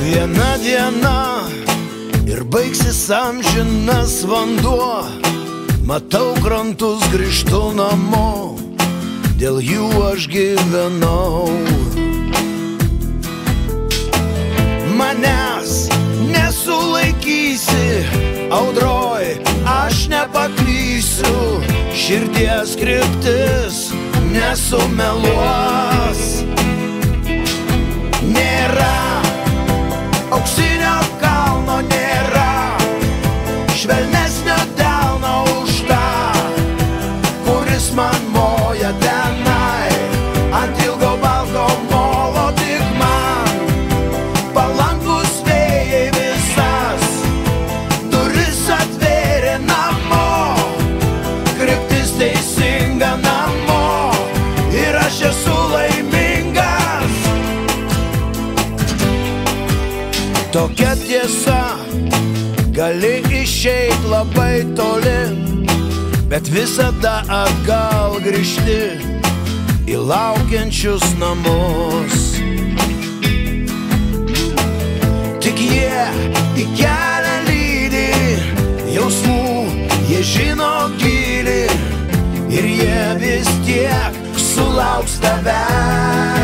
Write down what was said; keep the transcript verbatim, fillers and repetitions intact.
Viena diena ir baigsis amžinas vanduo. Matau krantus, grįžtu namo, dėl jų aš gyvenau. Manęs nesulaikysi, audroj aš nepaklysiu, širdies kryptis nesumeluos. Nėra auksinio kalno, nėra švelnesnio delno už tą, kuris man moja tenai ant ilgo balto molo. Tik man palankus vėjai visas duris atvėrė namo, kryptis teisinga namo ir aš esu laimingas. Tokia tiesa, gali išeit labai toli, bet visada atgal grįžti į laukiančius namus. Tik jie į kelią lydi, jausmų jie žino gilį ir jie vis tiek sulauks tavęs.